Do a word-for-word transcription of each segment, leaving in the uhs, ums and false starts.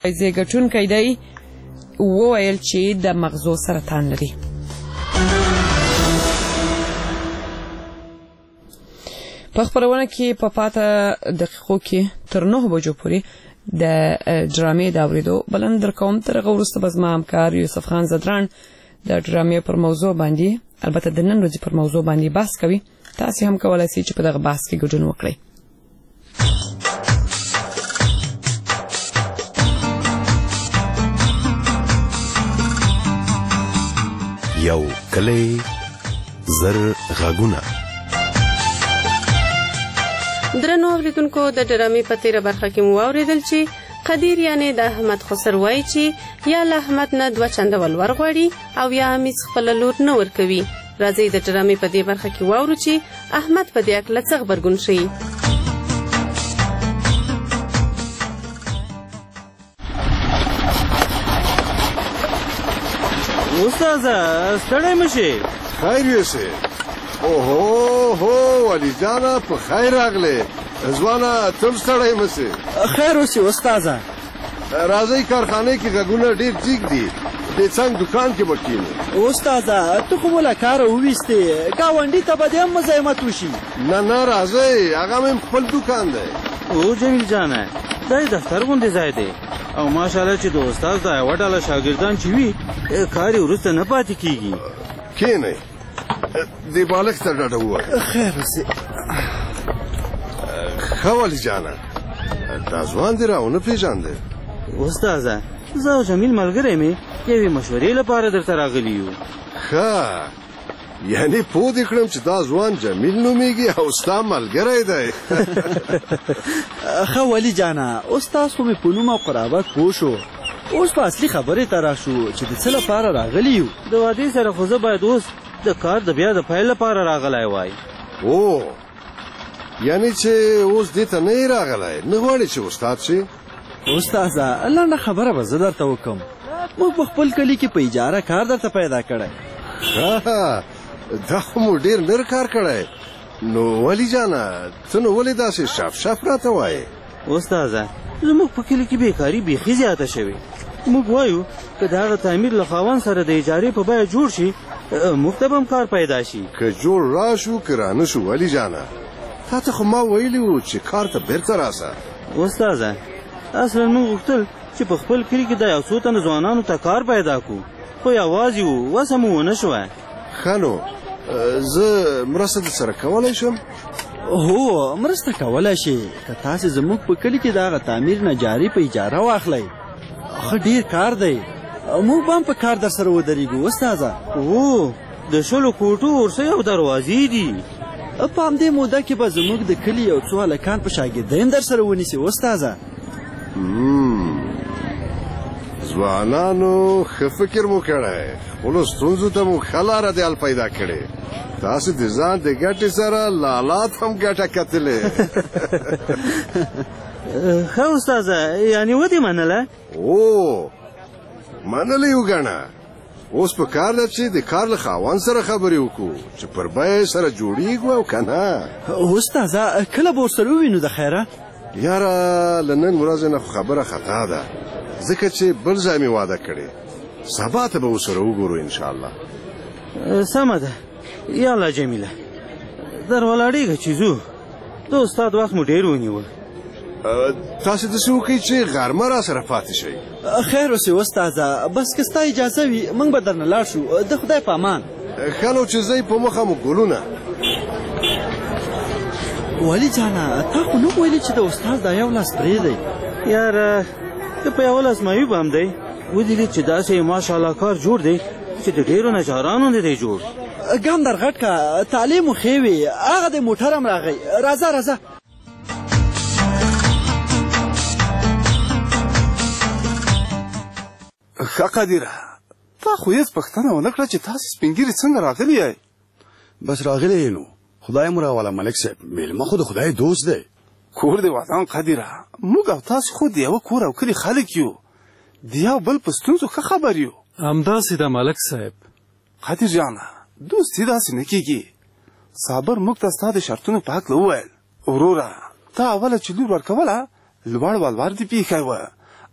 جایزې ګټونکی دی وویل چې د مغزو سرطان لري. په خبرونه کې په پاته دقیقو کې تر نهو بجو پورې د ډرامې د اورېدو بلند درکوم. تر هغه وروسته به زما همکار یوسف خان زدران د ډرامې پر موضوع باندې البته د نن ورځې پر موضوع باندې بحث کوي. تاسې هم کولی شئ چې په دغه بحث کې ګډون وکړئ. یو کلی زر غږونه. درنو اوریدونکو د ډرامې په تیره برخه کې مو واورېدل چې قدیر یعنې د احمد خسر وایي چې یا له احمد نه دوه چنده ولور غواړي او یا همیز خپله لور نه ورکوي. راځئ د ډرامې په دې برخه کې واورو چې احمد په دې هکله څه غبرګون ښیي. استاذه ستړی مه شې. خیر یوسې. اوهو هو علي جانه په خیر راغلې. ځوانه تم ستړی مه شې. خیر اوسې استاذه. راځئ کارخانې کې غږونه ډېر جګ دي. د څنګ دکان کې به کښېنو. استاذه ته خو مو له کاره وویستې ګاونډي ته به دې هم مزاحمت وشي. نه نه راځئ هغه مې خپل دکان دی. او جمیل جانه دا دفتر غوندې ځای دی او ماشاءالله چې د استاد دا یوه ډله شاګردان چې وي کار یې وروسته نه پاتې کېږي. کښېنئ دې بالښت ته ډډه ووهئ. خیر اوسې. ښه ولي جانه دا ځوان دې راونه پېژاندې. استاذه زه او جمیل ملګری مې یوې مشورې لپاره درته راغلي یو. ښه یعنې پوه دې کړم چې دا ځوان جمیل نومیږي او ستا ملګری دی. ښه ولي جانه اوس تاسو خو مې په نوم او قرابت پوه شو. اوس په اصلي خبرې ته راشو چې د څه لپاره راغلي یو. د وادي سره خو زه باید اوس د کار د بیا د پیل لپاره راغلی وای. او یعنې چې اوس دې ته نه یې راغلی نه غواړې چې استاد شې. استاذه لنډه خبره به زه درته وکړم. موږ په خپل کلي کې په اجاره کار درته پیدا کړی. ښه دا خو مو ډېر نر کار کړی. نو ولي جانه ته نو ولې داسې شاف شاف راته وایې. استاذه زموږ په کلي کې بیکاري بیخي زیاته شوې. موږ وایو که د هغه تعمیر له خاوند سره د اجارې په بیه جوړ شي موږ ته به هم کار پیدا شي. که جوړ راشو که رانه شو ولي جانه تا ته خو ما ویلي وو چې کار ته بیرته راسه. استاذه اصلا موږ غوښتل چې په خپل کلي کې د یو څو تنو ځوانانو ته کار پیدا کړو خو یوازې وو وسه مو ونه شوه. ښه نو زه مرسته در سره کولی شم. هو مرسته کولی شي که تاسې زموږ په کلي کې د هغه تعمیر نه جاري په اجاره واخلئ. ښه ډېر کار دی موږ به هم په کار در سره ودرېږو. استاذه او د شلو کوټو ورسه یو دروازې دي. په همدې موده کې به زموږ د کلي یو څو هلکان په شاګردۍ هم در سره ونیسي. استاذه ځوانانو ښه فکر مو کړی. خپلو ستونزو ته مو ښه لاره د حل پیدا کړې. تاسې د ځان د ګټې سره لالات هم ګټه کتلې. ښه استاذه یعنې ودې منله؟ او منلې وګڼه. اوس په کار ده چې د کار له خاوند سره خبرې وکړو چې پر بیه سره جوړېږو او که نه. استاذه کله به ورسره ووینو د خیره؟ یاره له نن ورځې نه خبره خطا ده ځکه چې بل ځای مې واده کړې. سبا ته به ورسره وګورو انشاءالله. سمه ده یاله جمیله در ولاړېږه چې ځو. د استاد وخت مو ډېر ونیوه. تاسې داسې وکړئ چې غرمه را سره پاتې شئ. خیر اوسې استاذه بس که ستا اجازه وي موږ به درنه لاړ شو. د خدای په امان. ښه نو چې ځئ په مخه مو ګلونه. ولي جانه تا خو نه ویلې چې د استاد دا یو لاس پرې دی. یاره ته په یوه لاس معیوب هم دی. ودیدې چې داسې ماشاءالله کار جوړ دی چې د ډېرو نجارانو نه دی جوړ. ګام در غټ که تعلیم مو ښې وي هغه د موټر هم راغی. راځه راځه. ښه قدیره تا خو هېڅ پوښتنه ونه کړه چې تاسې سپین ږیري څنګه راغلي یئ؟ بس راغلی یې نو خدای مو راوله ملک صاحب میلمه خو د خدای دوست دی. کور دې ودان قدیره موږ او تاسې خو د یوه کور او کلي خلک یو د یو بل په ستونزو ښه خبر یو. همداسې ده ملک صاحب. قدیر جانه دوستي داسې نه کېږي. صابر موږ ته ستا د شرطونو په هکله وویل. وروره تا اوله چې لور ورکوله لوړ ولور دې پیښی وه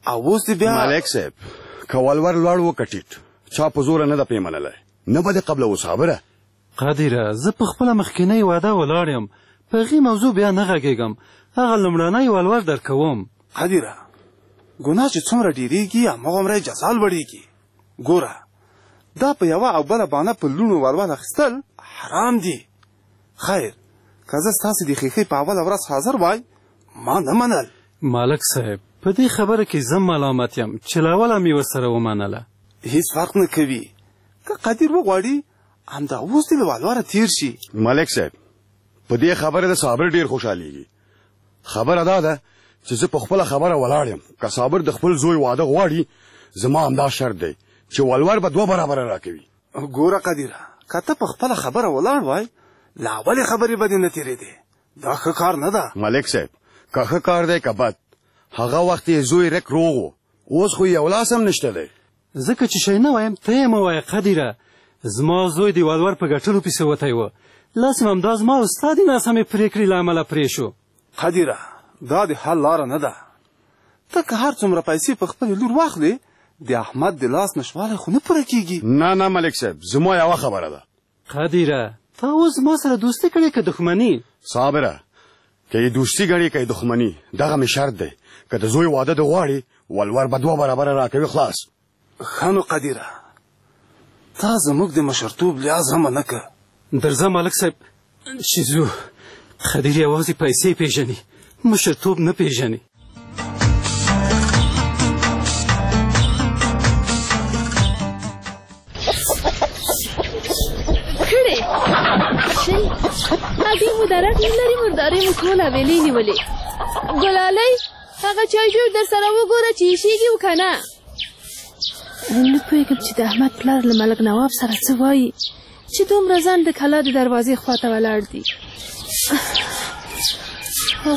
او اوس بیا ملک صاحب کولور لوړ وکټیټ چا په زور نه د پیمنلای نه بده قبل وصابره قادره زه په خپل مخکینی واده ولاړ یم په غي موضوع بیا نه غږیږم هغه لمړنی ولور درکوم قادره ګناه چې څومره ډیریږي هغومره جزا لوړیږي ګوره دا په یوه او بله بانه په لوڼو ولور اخیستل حرام دي خیر که زه ستاسې د ښیښې په اوله ورځ حاضر وای ما نه منل مالک صاحب په دې خبره کې زه ملامت یم چې له اوله مې ورسره ومنله هیڅ فرق نه کوي که قدیر وغواړي همدا اوس دې له ولوره تیر شي ملک صاحب په دې خبره د صابر ډیر خوشحالیږي خبره دا ده چې زه په خپله خبره ولاړ یم که صابر د خپل زوی واده غواړي زما همدا شرط دی چې ولور به دوه برابره راکوي ګوره قدیره که ته په خپله خبره ولاړ وای له اولې خبرې به دې نه تېرېدې دا ښه کار نه ده ملک صاحب که ښه کار دی که بد هغه وخت یې زوی رک روغ و اوس خو یو لاس هم نشته دی ځکه چې شی نه وایم ته یې مه وایه قدیره زما زوی د ولور په ګټلو پسې وتی و لاس هم همدا زما او ستا د ناسمې پرېکړې له امله پرې شو قدیره دا د حل لاره نه ده ته که هر څومره پیسې په خپلې لور واخلې د احمد د لاس نشوالی خو نه پوره کېږي نه نه ملک صاحب زما یوه خبره ده قدیره تا اوس ما سره دوستي کړې که دښمني صابره که یې دوستي ګڼې که یې دښمني دغه مې شرط دی که د زوی واده د غواړي ولور به دوه برابره راکوي خلاص ښه نو قدیره تا زموږ د مشرتوب لیاز هم نه که درځه ملک صاحب چې ځو خدیر یوازې پیسې پیژني مشرتوب نه پیژني کړې شل هغې مو درک نه لري مردارې مو ټوله ویلې نیولې ګلالۍ هغه چای جوړ در سره وګوره چې ایشېږي و که نه نه پوهېږم چې د احمد پلار له ملک نواب سره څه وایي چې دومره ځان د کلا د دروازې خواته ولاړ دي دا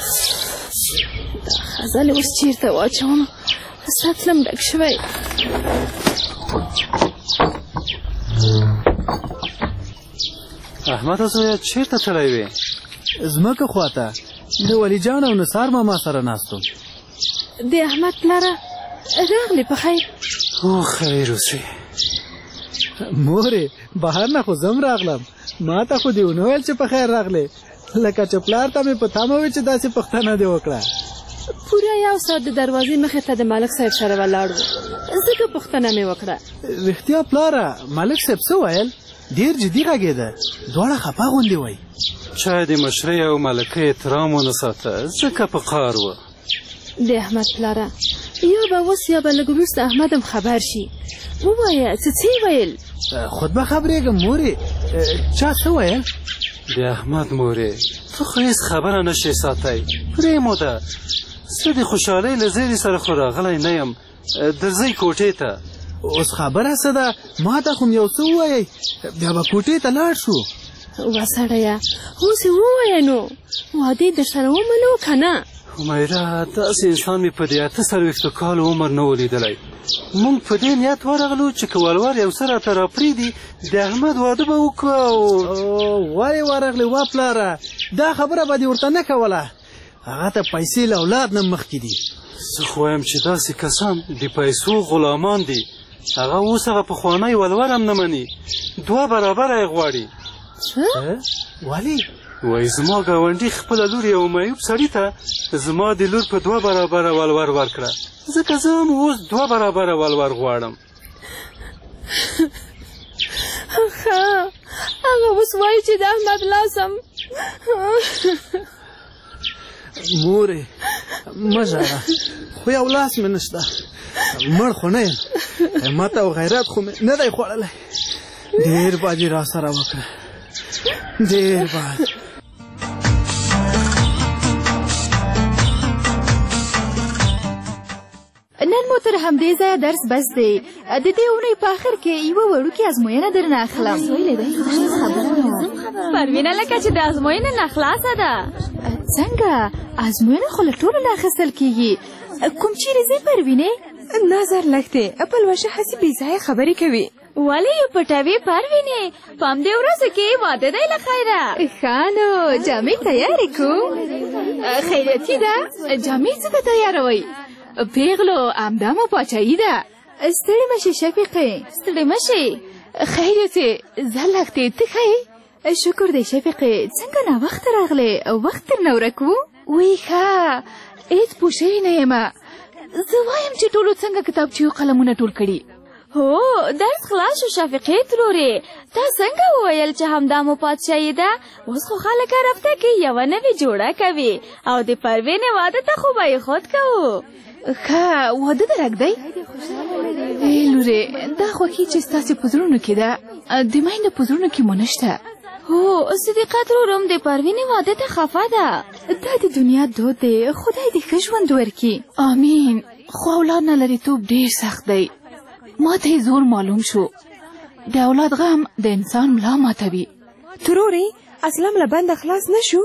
خزلې اوس چېرته واچوم سطلم ډک شوی احمده زویه چېرته تللی وې ځمکه خواته د ولی جان او نثار ماما سره ناست وم د احمد پلاره راغلې په خیر او خیر اوسې مورې بهر نه خو زم راغلم ما ته خو دې ونه ویل چې په خیر راغلې لکه چې پلار ته مې په تمه وي چې داسې پوښتنه دې وکړه پوره یو ساعت د دروازې مخې ته د ملک صاحب سره ولاړ و ځکه پوښتنه مې وکړه رښتیا پلاره ملک صاحب څه ویل ډېر جدي غږېده دواړه خفه غوندې وی چا د مشرۍ او ملکۍ احترام ونه ساته ځکه په قار و د احمد پلاره یا به اوس یا به لږ وروسته احمد هم خبر شي ووایه څه څه ویل خود به خبرېږم مورې چا څه ویل د احمد مورې ته خو هېڅ خبره نشې ساتی پرېموده زه د خوشحالۍ له زیري سره خو راغلی نه یم درځئ کوټې ته اوس خبره څه ده ما ته خو یو څه ووایئ بیا به کوټې ته لاړ شو وا سړیه اوس یې ووایه نو واده یې در سره ومنو که نه حمیره داسې انسان مې په دې اته څلوېښتو کالو عمر نه و لیدلی موږ په دې نیت ورغلو چې که ولور یو څه راته راپرېږدي د احمد واده به وکړو او ولې ورغلې وا پلاره دا خبره به دې ورته نه کوله هغه ته پیسې له اولاد نه مخکې دي زه خو وایم چې داسې کسان د پیسو غلامان دي هغه اوس هغه پخوانی ولور هم نه مني دوه برابره یې غواړي ولې وایي زما ګاونډي خپله لور یو معیوب سړي ته زما د لور په دوه برابره ولور ورکړه ځکه زه هم اوس دوه برابره ولور غواړم ښه هغه اوس وایي چې د احمد لاسم مورې مه ژاړه خو یو لاس مې نشته مړ خو نه یم همت او غیرت خو مې نه دی خوړلی ډېر باد یې را سره وکړه ډېر باد نن مو تر همدې ځایه درس بس دی د دې اونۍ په آخر کې یوه وړوکې ازموینه درنه اخلم پروینه لکه چې د ازموینې نه خلاصه ده څنګه ازموینه خو له ټولو نه اخیستل کېږي کوم چیرې ځې پروینې نظر لږ دی پلوشه هسې بې ځایه خبرې کوي ولې یې پټوې پروینې په همدې ورځو کې واده دی له خیره ښه نو جامې تیارې کړو خیراتي ده جامې څه ته تیاروئ پیغلو همدا مو پاچایی ده. ستړي مشي شفیقې. ستړي مشي. خیر یې زه لږ ته ته ښې. شکر دی شفیقې څنګه ناوخته راغلې او وخت درنه ورک و. وی ښه هېڅ پوه شوې نه یم. زه وایم چې ټولو څنګه کتابچې او قلمونه ټول کړي. هو درس خلاص شو شفیقې ترورې. تا څنګه وویل چې همدا مو پادشاهي ده؟ اوس خو خلک هر هفته کې یوه نوې جوړه کوي او د پروینې واده ته خو به یې خود کوو. ښه واده ده رږدی؟ ای لورې دا خوښي چې ستاسې په زړونو کې ده د میندو په زړونو کې مو نشته. هو صدیقه ترورم د پروینې واده ته خفه ده. دا د دنیا دود دی. خدای دې ښه ژوند ورکړي. آمین. خو اولاد نه لرېتوب ډېر سخت دی. ما ته یې زور معلوم شو. د اولاد غم د انسان ملا ماتوي. ترورې اصلا له بنده خلاص نه شو؟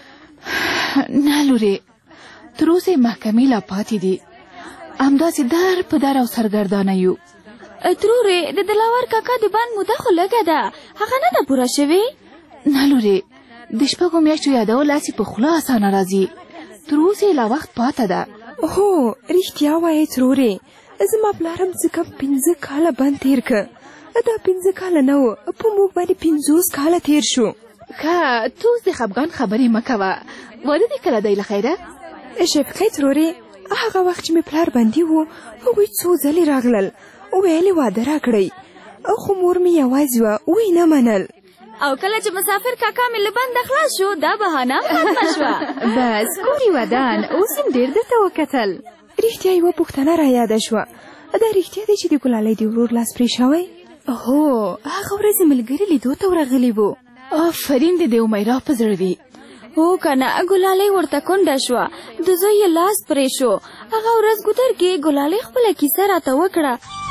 نه لورې تر اوسه یې محکمې لا پاتې دي. همداسې در په در او سرګردانه یو. ترورې د دلاور کاکا د بند موده خو لږه ده. هغه نه ده پوره شوې؟ نه لورې د شپږو میاشتو یادول هسې په خوله اسانه راځي. تر اوسه یې لا وخت پاته ده. هو رښتیا وایې ترورې زما پلارم څه کم پنځه کاله بند تېر که. دا پنځه کاله نه و په موږ باندې پنځوس کاله تېر شو. ښه ته اوس د خفګان خبرې مه کوه. واده دې کله دی له خیره؟ شفقې ترورې هغه وخت چې مې پلار بندي و هغوی څو ځلې راغلل ویلې واده راکړئ خو مور مې یوازې وه وی نه منل. او کله چې مسافر کاکا مې له بنده خلاص شو دا بهانه ختمه شوه. بس کورې ودان اوس هم ډېر درته وکتل. رښتیا یوه پوښتنه را یاده شوه. دا رښتیا دی چې د ګلالۍ د ورور لاس پرې شوی؟ هو هغه ورځې ملګري لیدو ته ورغلي وو. آفرین دې د امیرا په زړه وي. هو کنه ګلالۍ ورته کونډه شوه د زوی یې لاس پرې شو. هغه ورځ ګودر کې ګلالۍ خپله کیسه راته وکړه.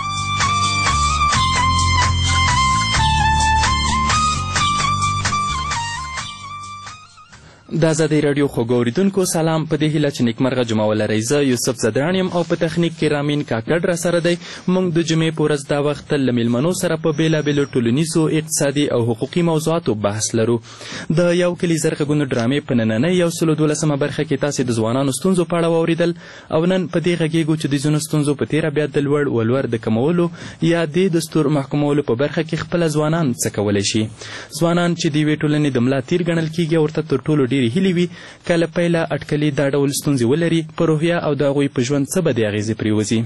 د ازادۍ راډیو خوږو اورېدونکو سلام. په دې هیله چې نیکمرغه جمعه ولرئ. زه یوسف زدران یم او په تخنیک کې رامین کاکړ را سره دی. موږ د جمعې په ورځ دا وخت له میلمنو سره په بېلابېلو ټولنیزو اقتصادي او حقوقي موضوعاتو بحث لرو. د یو کلي زر غږونو ډرامې په نننۍ یو سلو دولسمه برخه کې تاسې د ځوانانو ستونزو په اړه واورېدل او نن په دې غږیږو چې د ځینو ستونزو په تېره بیا د لوړ ولور د کمولو یا د دستور محکومولو په برخه کې خپله ځوانان څه کولی شي. ځوانان چې د یوې ټولنې د ملا تیر ګڼل کېږي او ورته تر ټولو ډېرې هیلې وي کله پیله اټکلي دا ډول ستونزې ولري په روحیه او د هغوی په ژوند څه بدې اغېزې پرېوځي.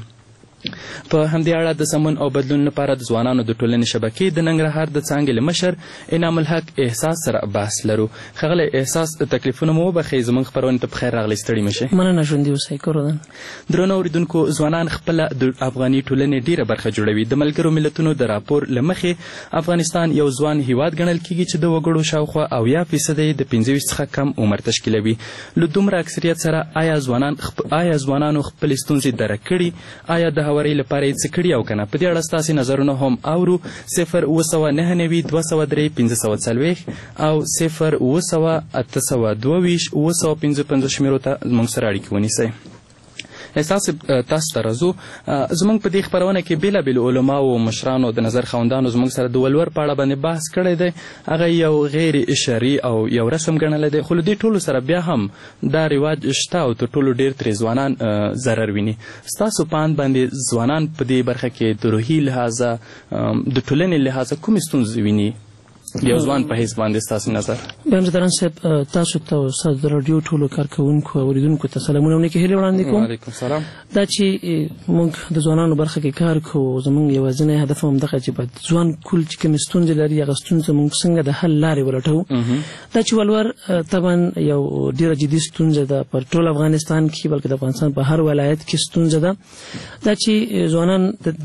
په همدې اړه د سمون او بدلون لپاره د ځوانانو د ټولنې شبکې د ننګرهار د څانګې له مشر انعام الحق احساس سره بحث لرو. ښاغلی احساس تکلیفونه مو وبښئ زموږ خپرونې ته په خیر راغلی ستړي مه شئ. مننه ژوندي اوسئ کورودن. درنو اورېدونکو ځوانان خپله د افغاني ټولنې ډېره برخه جوړوي. د ملګرو ملتونو د راپور له مخې افغانستان یو ځوان هیواد ګڼل کېږي چې د وګړو شاوخوا اویا فیصده یې د پنځه ویشت څخه کم عمر تشکیلوي. له دومره اکثریت سره آیا ځوانان آیا ځوانانو خپلې ستونزې درک کړي؟ آیا د هوارۍ لپاره یې څه کړي او که نه؟ په دې اړه ستاسې نظرونه هم اورو. صفر اوه سوه نهه نوي دوه سوه درې پنځه سوه څلوېښت او صفر اوه سوه اته سوه دوه ویشت اوه سوه پنځه پنځوس شمېرو ته زموږ سره اړیکې ونیسئ. احساس تاسو ته راځو. زموږ په دې خپرونه کې بېلابېلو علماو او مشرانو د نظر خاوندانو زموږ سره د ولور په اړه باندې بحث کړی دی. هغه یو غیر شرعي او یو رسم ګڼلی دی خو له دې ټولو سره بیا هم دا رواج شته او تر ټولو ډېر ترې ځوانان ضرر ویني. ستاسو په اند باندې ځوانان په دې برخه کې د روحي لحاظه د ټولنې لحاظه کومې ستونزې ویني؟ یو ځوان په حیث باندې ستاسو نظر. بیا زدران صاحب تاسو ته او ستاسو د راډیو ټولو کارکوونکو او اورېدونکو ته سلامونه او نیکې هیلې وړاندې کوم. وعلیکم سلام. دا چې موږ د ځوانانو برخه کې کار کوو زموږ یوازینی هدف همدغه چې باید ځوان کول چې کومې ستونزې لري هغه ستونزې موږ څنګه د حل لارې ولټوو. دا چې ولور طبعا یو ډېره جدي ستونزه ده په ټول افغانستان کې بلکې د افغانستان په هر ولایت کې ستونزه ده. دا چې ځوانان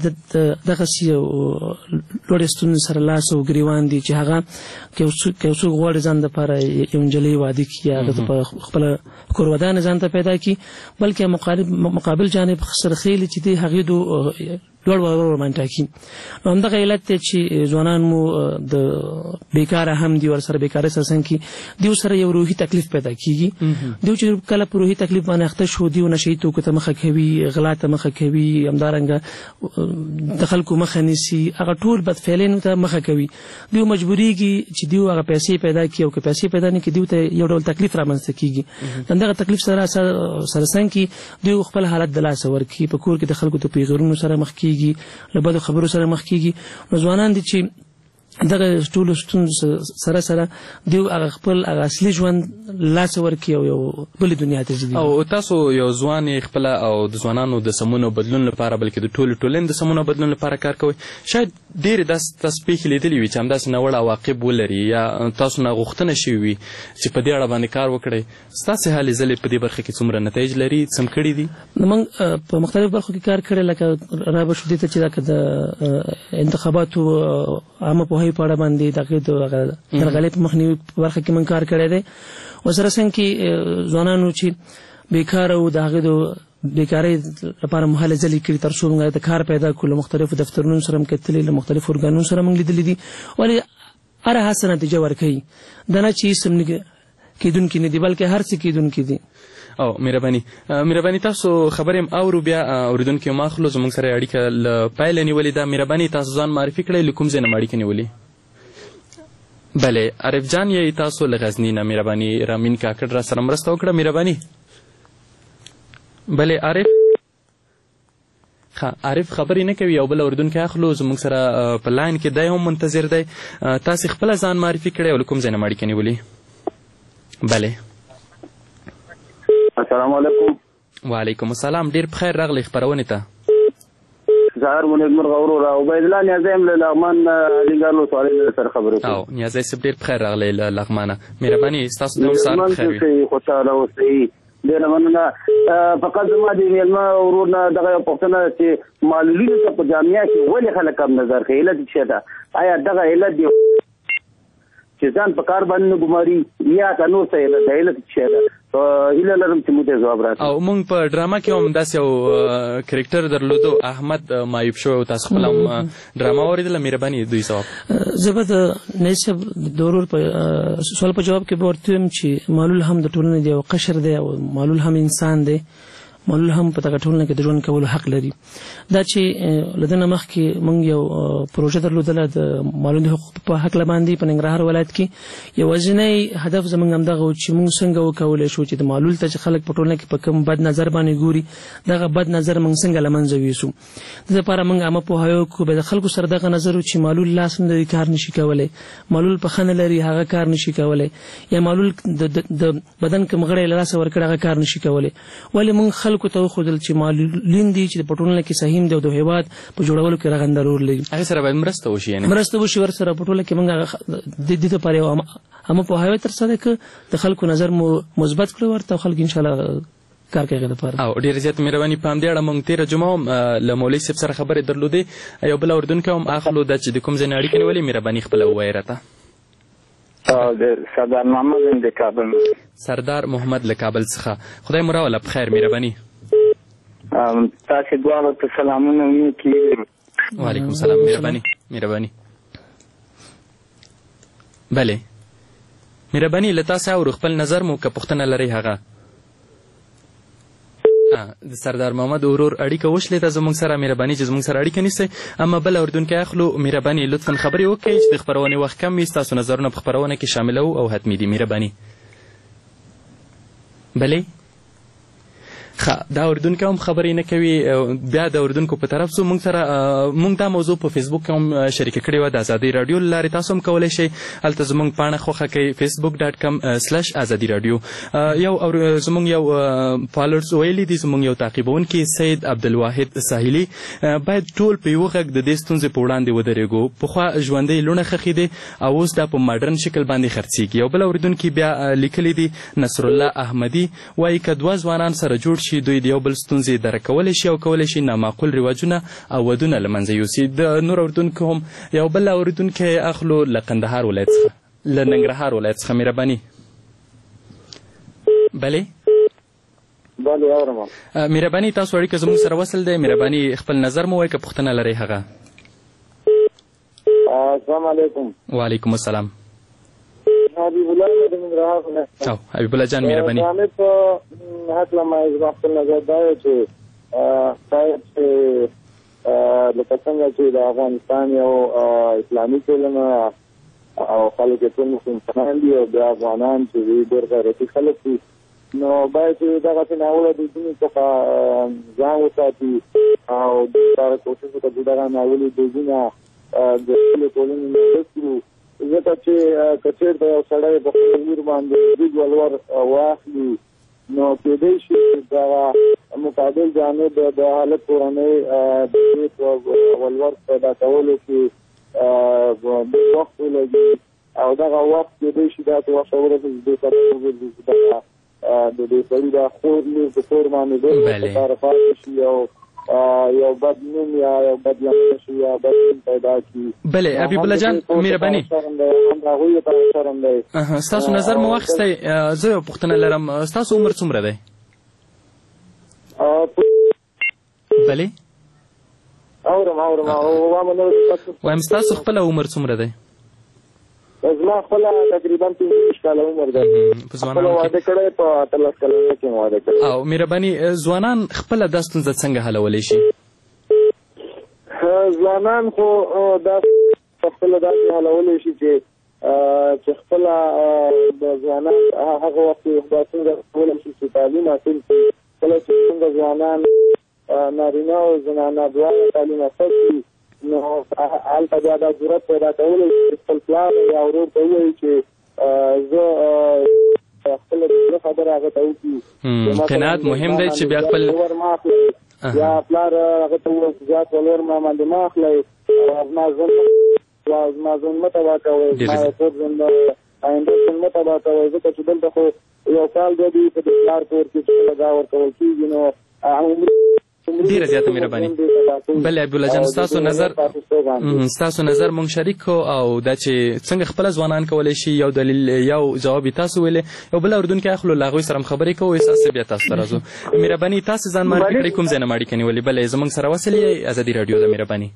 دغسې یو لوړې ستونزې سره لاس او ګریوان دي چې هغه که یو څوک غواړي ځان دپاره یو نجلۍ واده کړي هغه دپاره خپله کور ودانه ځان ته پیدا کړي بلکې مقابل جانب سرخیلي چې دی هغې دو لوړ ولور باندې ټاکي. نو همدغه علت دی چې ځوانان مو د بیکاره هم دي ورسره بیکارۍ سره څنګ کې دیو سره یو روحي تکلیف پیدا کیږي. دیو چې کله په روحي تکلیف باندې اخته شو دیو نشي توکو ته مخه کوي، غلا ته مخه کوي، همدارنګه د خلکو مخه نیسي، هغه ټول بد فعلین ته مخه کوي. دیو مجبوریږي چې دیو هغه پیسې پیدا کړي او که پیسې پیدا نه کړي دیو ته یو ډول تکلیف رامنځته کیږي. همدغه تکلیف سره سره څنګ کې دیو خپل حالت د لاسه ورکړي، په کور کې د خلکو ته پیغورونو سره مخ کیږي، له بدو خبرو سره مخ کیږي. نو ځوانان دي چې دغه ټولو ستونزو سره سره دیو هغه خپل هغه اصلي ژوند لاسه ورکړي او یو بلې دنیا ته ځي. او تاسو یو ځوان خپله او د ځوانانو د سمون او بدلون لپاره بلکې د ټولې ټولنې د سمون او بدلون لپاره کار کوئ. شاید ډېرې داسې تاسو پیښې لیدلې وي چې همداسې ناوړه عواقب ولري یا تاسو نه غوښتنه شوې وي چې په دې اړه باندې کار وکړئ. ستاسې هلې ځلې په دې برخه کې څومره نتایج لري، څه م کړي دي؟ موږ په مختلفو برخو کې کار کړی، لکه رابه شو دې ته چې لکه د انتخاباتو عامه پوهاوي په اړه باندې دغه د درغلۍ په مخنیوي په برخه کې موږ کار کړی دی. ورسره څنګ کې ځوانانو چې بیکاره وو د هغې د بیکارۍ لپاره مو هلې ځلې کړي تر څو موږ د کار پیدا کړو. له مختلفو دفترونو سره هم کتلي، له مختلفو ارګانونو سره موږ لیدلي دي، ولې هره هڅه نتیجه ورکوي. دا نه چې هېڅ هم کېدونکي نه دي بلکې هر څه کېدونکي دي. او مهرباني مهرباني تاسو خبرې هم اورو، بیا اورېدونکي هم اخلو. زموږ سره اړیکه له پیله نیولې ده. مهرباني تاسو ځان معرفي کړئ، له کوم ځای نه اړیکه نیولې؟ بله عارف جان یې تاسو له غزني نه. مهرباني رامین کاکړ را سره مرسته وکړه. مهرباني. بله عارف ښه عارف خبرې نه کوي، یو بل اورېدونکی اخلو. زموږ سره په لاین کې دی هم منتظر دی. تاسې خپله ځان معرفي کړئ او له کوم ځای نه اړیکه نیولې؟ بله. السلام علیکم. وعلیکم السلام. ډېر په خیر راغلی خپرونې ته. ظاهر منیر مرغه ورور او عبید الله نیازی هم له لغمان علیګار ولسوالۍ سره خبرې کوم. او نیازی صاحب ډېر په خیر راغلی له لغمانه. مهرباني ستاسو د هم سهار په خیر وي. خوشحاله اوسئ. ډېره مننه. فقط زما د میلمه ورور نه دغه یوه پوښتنه ده چې معلولینو ته په جامعه کې ولې خلک کم نظر کوي؟ علت څه ده؟ آیا دغه علت دی چې ځان په کار باندې نه ګماري یا که نور څه علت ده؟ علت څه ده؟ هیله لرم چې موږ ته ځواب راکړي. او موږ په ډرامه کې هم داسې یو کرکټر درلودو احمد معیوب شوی، تاسو خپله هم ډرامه واورېدله. مهرباني دوی ځواب. زه به د نیازي صاحب د ورور په سوال په جواب کې به ورته ویم چې معلول هم د ټولنې د یو قشر دی او معلول هم انسان دی. معلول هم په دغه ټولنه کې د ژوند کولو حق لري. دا چې له دې نه مخکې موږ یو پروژه درلودله د معلول د حقوقو په هکله باندې په ننګرهار ولایت کې. یوازینی هدف زموږ همدغه و چې موږ څنګه وکولی شو چې د معلول ته چې خلک په ټولنه کې په کوم بد نظر باندې ګوري دغه بد نظر موږ څنګه له منځه یوسو. د دې لپاره موږ عامه پوهاوی وکړو، به د خلکو سره دغه نظر و چې معلول لاس نه لري کار نشي کولی، معلول پښه نه لري هغه کار نشي کولی، یا معلول د بدن کوم غړی له لاسه ورکړی هغه کار نشي کولی. ولې موږ خلکو ته وښودل چې معلولین دي چې په ټولنه کې سهیم دي او د هېواد په جوړولو کې رغنده رول لري. هغې سره باید مرسته وشي. یعنې مرسته وشي ورسره په ټوله کې موږ د دې دپاره یو عامه پوهاوی ترسره کړو، د خلکو نظر مو مثبت کړو ورته او خلک انشاءالله کار کوي هغې دپاره. او ډېره زیاته مهرباني. په همدې اړه موږ تېره جمعه هم له مولوي صاحب سره خبرې درلودې. یو بل اورېدونکی هم اخلو دا چې د کوم ځای نه اړیکه نیولې. مهرباني خپله ووایه راته. سردار محمد د کابل. سردار محمد له کابل څخه. خدای مو راوله په خیر. مهرباني. تاسې دواړو ته سلامونه وکړي. وعلیکم السلام. مهرباني مهرباني. بله مهرباني له تاسې اورو، خپل نظر مو که پوښتنه لرئ هغه. د سردار محمد ورور اړیکه وشلېده زموږ سره. مهرباني چې زموږ سره اړیکه نیسئ. اما بل اورېدونکی اخلو. مهرباني لطفا خبرې وکړئ چې د خپرونې وخت کم وي، ستاسو نظرونه په خپرونه کې شاملوو او حتمي دي. مهرباني. بلې ښه دا اورېدونکی هم خبرې نه کوي. بیا د اورېدونکو په طرف څو موږ سره موږ دا موضوع په فیسبوک کې هم شریکه کړې وه د ازادۍ راډیو له لارې. تاسو هم کولی شئ هلته زموږ پاڼه خوښه کوئ فیسبوک ډاټ کم سلش ازادي راډیو. یو زموږ یو فالوورز ویلي دي، زموږ یو تعقیبونکي سید عبدالواحد ساحلي، باید ټول په یوه غږ د دې ستونزې په وړاندې ودرېږو. پخوا ژوندۍ لوڼه ښخې دي او اوس دا په ماډرن شکل باندې خرڅېږي. یو بل اورېدونکي بیا لیکلی دي نصرالله احمدي، وایي که دوه ځوانان سره جوړ شي دوی د یو بل ستونزې درک کولی شي او کولی شي نامعقول رواجونه او ودونه له منځه یوسي. د نور اورېدونکو هم یو بل اورېدونکی اخلو له قندهار ولایت څخه، له ننګرهار ولایت څخه. مهرباني. بلې بله اورم. مهرباني تاسو اړیکه زموږ سره وصل دی، مهرباني خپل نظر مو وایي که پوښتنه لرئ هغه. السلام علیکم. وعلیکم السلام. حبیب الله د ننګرهار نه. او حبیب الله جان مهرباني. زه په هکله ما زما خپل نظر دا دی چې شاید چې لکه څنګه چې د افغانستان یو اسلامي ټولنه او خلک یې ټول مسلمانان دي او د افغانان چې ډېر غیرتي خلک دي، نو باید چې دغسې ناوړه دودونو څخه ځان وساتي او دغه کوشش وکړي چې دغه ناوړه دودونه د خپلې ټولنې نه ورک کړو، ځکه چې که چېرته یو سړی په خپل ور باندې برید ولور واخلي نو کېدای شي دغه مقابل جانب د هلک کورنۍ د دې په ولور پیدا کولو کې وخت ولګي او دغه وخت کېدای شي دا څه وخت ورته دې سره وګرځي چې دغه د دې سړي دا خور لور د کور باندې ډېر کار پاتې شي او یو بد نوم یا یو بد لمن شي یا بد نوم پیدا کړي. بله حبیب الله جان مهرباني، ستاسو نظر مو واخیستی. زه یو پوښتنه لرم، ستاسو عمر څومره دی؟ بلې اورم اورم وایم ستاسو خپله عمر څومره دی؟ زما خپله تقریبا پنځه کاله عمر دی. خپله واده کړی په اتلس کلنه کې مې واده کړی. او مهرباني ځوانان خپله دا ستونزه څنګه حلولی شي؟ ځوانان خو دا خپله داسې حلولی شي چې چې خپله د ځوانان هغه وخت دا څنګه کولی شي چې تعلیم حاصل کړي. کله چې څنګه ځوانان نارینه او زنانه دواړه تعلیم حاصل کړي نو هلته بیا دا ضرورت پیدا کولی چې خپل پلار یا ورور ته ووایي چې زه خپله د زړه خبره هغه ته وکړي. قناعت مهم دی چې بیا خپل یا پلار هغه ته ووایي چې زیات ولور ما باندې مه اخلئ او زما ژوند زما ژوند مه تباه کوئ، زما یو کور ژوند آینده ژوند مه تباه کوئ، ځکه چې دلته خو یو کال بیا دي په دې پلار کور کې چې کله دا ورکول کېږي نو ډیره زیاته مهرباني. بله حبیب الله جان ستاسو نظر ستاسو نظر مونږ شریک کو او دا چې څنګه خپله ځوانان کولی شي یو دلیل یو جواب یې تاسو ویلې، یو بل اورېدونکی اخلو له هغوی سره هم خبرې کوو، احساس بیا تاسو ته راځو. مهرباني تاسو ځان معرفي کړئ، کوم ځای نه اړیکه نیولې؟ بله زموږ سره وصل یې ازادي راډیو ده. مهرباني.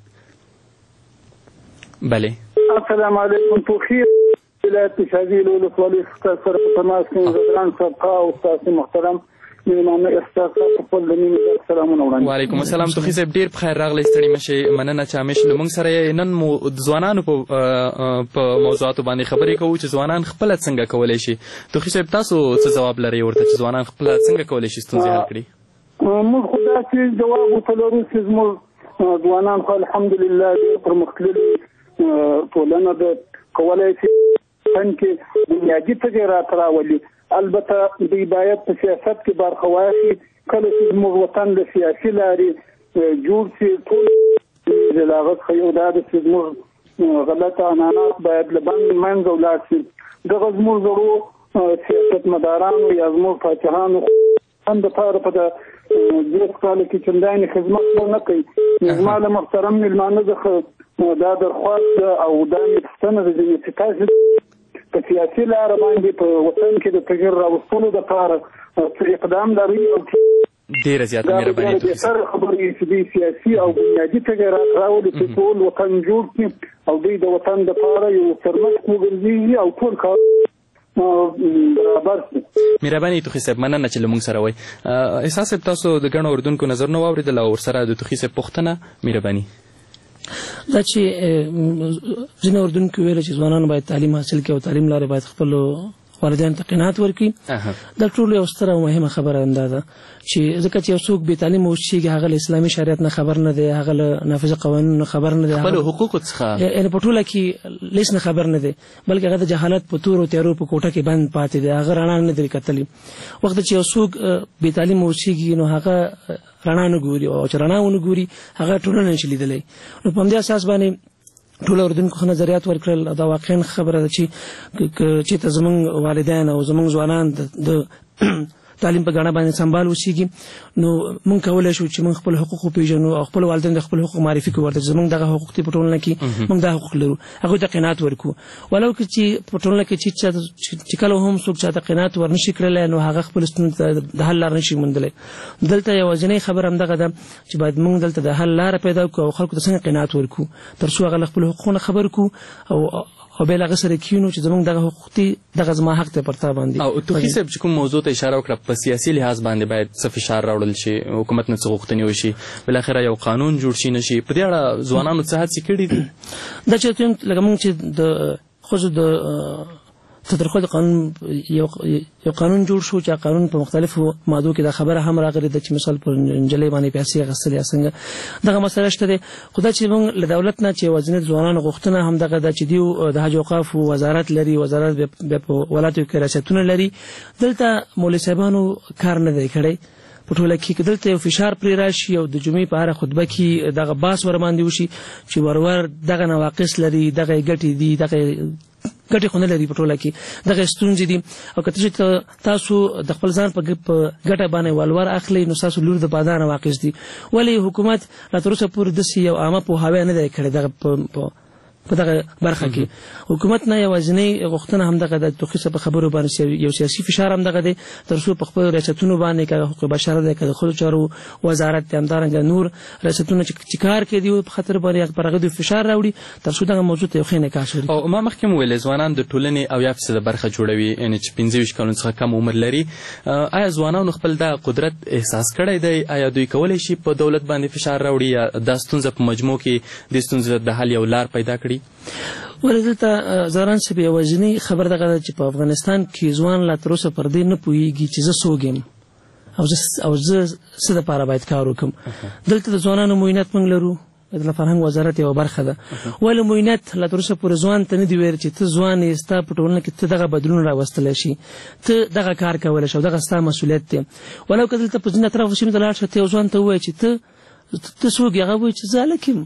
بله السلام علیکم. توخیر ولایت شاذیل ولسوالۍ ستاسو سره په تماس کې زدران سبقه او ستاسو محترم مېلمانه احساس خپل د مینې سلامونه وړاندې. وعلیکم السلام. توخي صاحب ډېر په خیر راغلی، ستړي مه شئ، مننه چې همیشه له موږ سره یې. نن مو د ځوانانو په موضوعاتو باندې خبرې کوو چې ځوانان خپله څنګه کولی شي. توخي صاحب تاسو څه ځواب لرئ ورته چې ځوانان خپله څنګه کولی شي ستونزې حل کړي؟ موږ خو داسې جواب ورته لرو چې زموږ ځوانان خو الحمدلله ډېر پرمختللي ټولنه ده، کولی شي فن کې بنیادي تغیرات راولي. البته دوی باید په سیاست کې برخه واخلي. کله چې زموږ وطن د سیاسي لارې جوړ شي ټول د هغه څخه یو دا ده چې زموږ غلطه عنعنات باید له منځه ولاړ شي. دغه زموږ زړو سیاستمدارانو یا زموږ پاچاهانو هم دپاره په دېرش کاله کې چندانې خدمت ونه کوي. زما له محترم مېلمانه څخه دا درخواست او دا مې پوښتنه ده چې تاسو په سیاسي لاره باندې په وطن کې د تغیر راوستلو دپاره څه اقدام لرئ؟ ډېره زیاته مهرباني. بهتر خبرې چې دوی سیاسي او بنیادي تغیرات راولي چې ټول وطن جوړ کړي او دوی د وطن دپاره یو سرمشق وګرځېږي او ټول کار برابر شي. مهرباني توخي صاحب، مننه چې له موږ سره وئ. احساس صاحب تاسو د ګڼو اورېدونکو نظرونه واورېدل او ورسره د توخي صاحب پوښتنه. مهرباني. دا چې ځینې اردوونکي ویل چې ځوانان باید تعلیم حاصل کړي او تعلیم لارې باید خپل والدین ته قناعت ورکړي، دا ټول یو ستره او مهمه خبره ده چې ځکه چې یو څوک بې تعلیم اوسېږي هغه له اسلامي شریعت نه خبر نه دی، هغه له نافذه قوانینو نه خبر نه دی، خپلو حقوقو څخه یعنې په ټوله کې هېڅ نه خبر نه دی، بلکې هغه د جهالت په تورو تیارو په کوټه کې بند پاتې دی، هغه رڼا نه دی کتلي. وخت چې یو څوک بې تعلیم اوسېږي نو هغه رڼا نه ګوري او چې رڼا ونه ګوري هغه ټولنه نشي لیدلی. نو په همدې اساس باندې ټول اردوونکو نظریات ورکړل. دا واقعا خبره ده چې چې ته زمونږ والدین او زمونږ ځوانان د تعلیم په غاڼه باندې سمبال وسیږي نو موږ کولای شو چې موږ خپل حقوق پیژنو او خپل والدین د خپل حقوق معرفي کوو ورته زموږ دغه حقوق ته پټولنه کې موږ دا حقوق لرو هغه ته قناعت ورکو ولو چې پټولنه کې چې کله هم څوک چاته قناعت ورنشي کړل نو هغه خپل ستونزې د حل لار نشي موندلی دلته یوازینی خبر هم دغه ده چې باید موږ دلته د حل لار پیدا کړو او خلکو ته څنګه قناعت ورکو تر څو هغه خپل حقوقونه خبر کو او او بل هغه سره کینو چې زموږ دغه حقوق دي دغه زما حق ته پرتا باندې او توخي صاحب چې کوم موضوع ته اشاره وکړه په سیاسي لحاظ باندې باید څه فشار راوړل شي حکومت نه څه غوښتنې وشي بل اخره یو قانون جوړ شي نشي په دې اړه ځوانانو څه هڅې کړې دي دا چې لکه موږ چې د خو د تدرخو د قانون یو یو قانون جوړ شو چې قانون په مختلفو ماده کې دا خبره هم راغلي د چې مثال پر انجلې باندې پیسې غسلې څنګه دغه مسله شته خدای چې موږ له دولت نه چې وزنه ځوانانو غوښتنه هم دغه د چې دی د حج اوقاف وزارت لري وزارت په ولایتو کې ریاستونه لري دلته مولوی صاحبانو کار نه دی کړی په ټوله کې دلته یو فشار پرې راشي او د جمعې په اړه خطبه کې دغه باس ور باندې وشي چې ورور دغه نواقص لري دغه ګټې دي دغه ګټې خو نه لري په ټوله کې دغه ستونزې دي او که تاسو د خپل ځان په ګټه باندې ولور اخلي نو تاسو لور د بازار نواقص دي ولې حکومت لا تر اوسه پورې داسې یو عامه پوهاوی نه دی کړی دغه په دغه برخه کې حکومت نه یوازینی غوښتنه هم دغه د توخیصه په خبرو باندې یو سیاسي فشار هم دغه دی تر څو په خپل ریاستونو باندې کې حقوق بشر د خود چارو وزارت همدارنګ نور ریاستونو چې کار کوي په خاطر باندې پرغه د فشار راوړي تر څو دغه موضوع ته خې نه کاشري او ما مخکې ویل ځوانان د ټولنې او یا فیصد برخه جوړوي یعنی چې پنځه ویشت کلونو څخه کم عمر لري آیا ځوانانو خپل د قدرت احساس کړی دی آیا دوی کولی شي په دولت باندې فشار راوړي یا د ستونزې په مجموع کې د ستونزې د حل یو لار پیدا کړي ولدلته زاران چې یوازینی خبر دغه چې په افغانستان کې ځوان لا تر اوسه پر دې نه پوهیږي چې زه څوک یم او زه او زه څه دپاره باید کار وکړم دلته د ځوانانو معاینات موږ لرو د فرهنګ وزارت یوه برخه ده ولې معاینات لا تر اوسه پورې ځوان ته نه دي ویل چې ته ځوان یې ستا په ټولنه کې ته دغه بدلون راوستلی شي ته دغه کار کولی شي او دغه ستا مسؤلیت دی ولو که دلته په ځینې اطرافو سیمې ته لاړ شه ته یو ځوان ته ووایې چې ته ته څوک یې هغه وایي چې زه هلک یم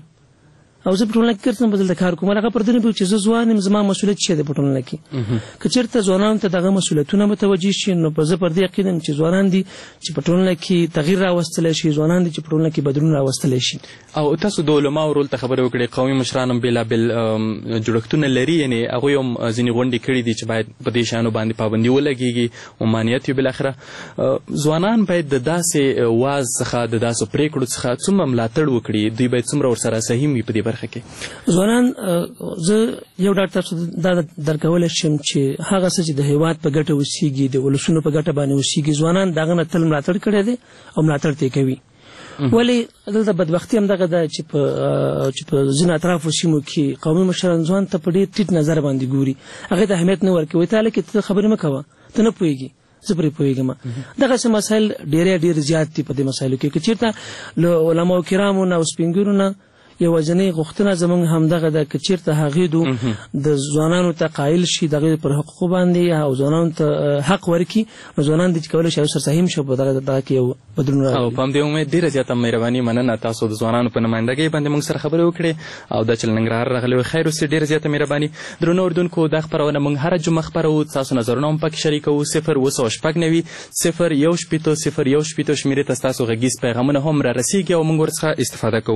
او زه په ټولنه کې ګرځم بدل د کار کوم هغه پر دې نه پوهېږي چې زه ځوان یم زما مسؤلیت څه دی په ټولنه کې که چېرته ځوانانو ته دغه مسؤلیتونه متوجه شي نو په زه پر دې یقین یم چې ځوانان دي چې په ټولنه کې تغییر راوستلی شي ځوانان دي چې په ټولنه کې بدلون راوستلی شي او تاسو د علماو رول ته خبرې وکړې قومي مشران هم بېلابېل جوړښتونه لري یعنې هغوی هم ځینې غونډې کړي دي چې باید په دې شیانو باندې پابندي ولګېږي ممانعت وي بالاخره ځوانان باید د داسې واز څخه د داسې پرېکړو څخه څومره ملاتړ وکړي دوی باید څومره ورسره سهیم وي په دې برخه کې ځوانان زه یو ډاډ تاسو دا درکولی شم چې هغه څه چې د هېواد په ګټه اوسېږي د ولسونو په ګټه باندې اوسېږي ځوانان د هغه نه تل ملاتړ کړی دی او ملاتړ ته یې کوي ولې دلته بدبختي هم دغه ده چې په چې په ځینو اطرافو سیمو کې قومي مشران ځوان ته په ډېر ټیټ نظر باندې ګوري هغې ته اهمیت نه ورکوي ته هلکې ته خبرې مه کوه ته نه پوهېږي زه پرې پوهېږم دغسې مسایل ډېری ډېر زیات دي په دې مسایلو کې که چېرته له علماو کرامو نه او سپین ږیرو نه یوازینۍ غوښتنه زموږ همدغه ده که چېرته هغې دو د ځوانانو ته قایل شي د هغې پر حقوقو باندې او ځوانانو ته حق ورکړي نو ځوانان دي چې کولی شي یو سرسهیم شي په دغه دغه کې یو بدلون راولي او په همدې امید ډېره زیاته مهرباني مننه تاسو د ځوانانو په نمایندګۍ باندې موږ سره خبرې وکړې او دا چې له ننګرهار راغلي وي خیر اوسې ډېره زیاته مهرباني درنو اورېدونکو دا خپرونه موږ هره جمعه خپروو تاسو نظرونه هم پکې شریکوو صفر اوه سوه شپږ نوي صفر یو شپېته صفر یو شپېته شمېرې ته ستاسو غږیز پیغامونه هم را رسېږي او موږ ورڅخه استفاده کوو